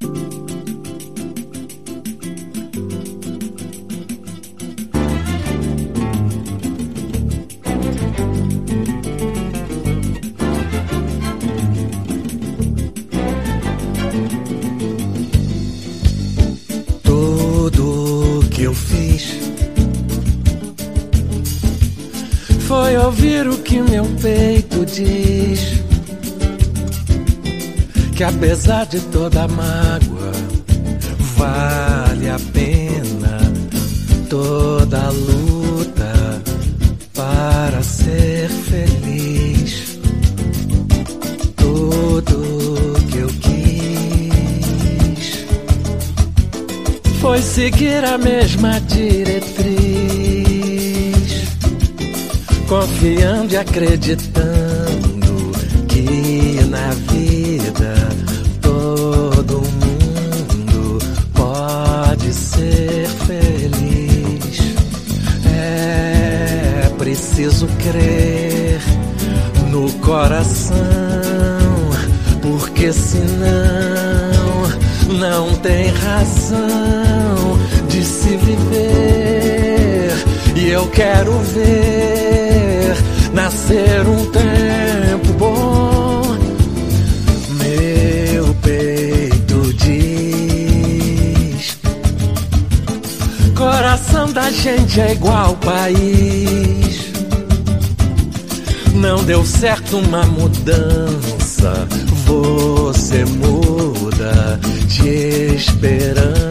Foi ouvir o que meu peito diz, que apesar de toda mágoa vale a pena toda a luta para ser feliz. Tudo que eu quis foi seguir a mesma diretriz, confiando e acreditando que na vida todo mundo pode ser feliz. É preciso crer no coração, porque senão não tem razão de se viver. E eu quero ver nascer um tempo bom. Meu peito diz: coração da gente é igual país. Não deu certo uma mudança, você muda de esperança.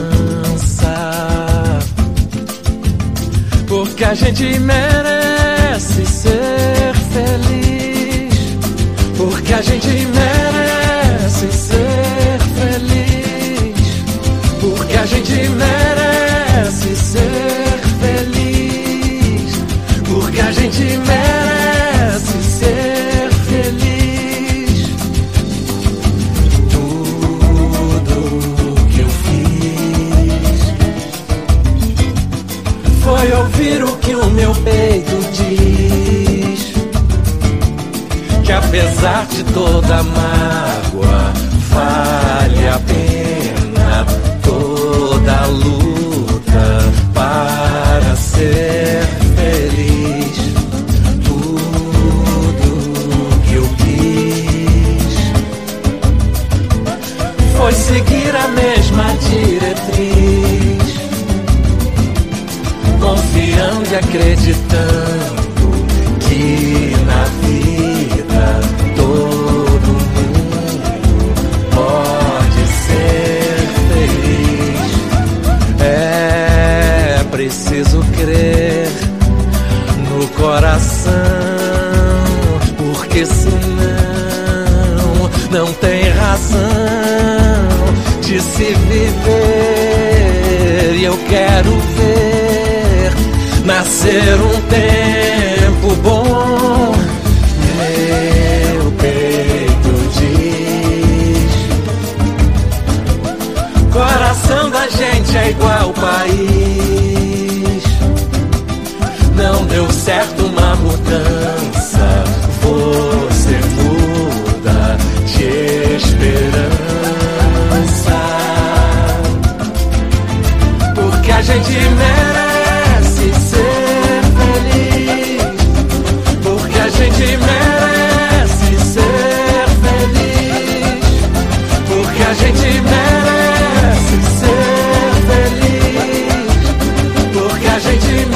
Porque a gente merece ser feliz. Porque a gente merece ser feliz. Porque a gente merece ser feliz. Porque a gente merece ser feliz. Tudo que eu fiz foi ouvir o que o meu peito diz, que apesar de toda mágoa vale a pena toda a luta para ser feliz. Tudo que eu quis foi seguir a mesma diretriz, confiando e acreditando que na vida todo mundo pode ser feliz. É preciso crer no coração, porque senão não tem razão de se viver. E eu quero ver nascer um tempo bom. Meu peito diz: coração da gente é igual país. Não deu certo uma mudança, você muda de esperança. Porque a gente merece ser feliz. Porque a gente merece ser feliz. Porque a gente merece ser feliz. Porque a gente